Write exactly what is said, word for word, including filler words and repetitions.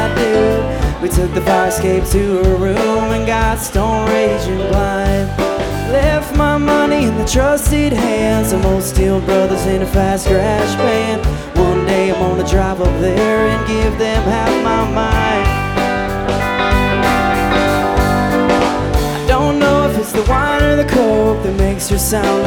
I do. We took the fire escape to her room and got stone raging blind. Left my money in the trusted hands of old Steel Brothers in a fast crash band. One day I'm gonna drive up there and give them half my mind. I don't know if it's the wine or the coke that makes her sound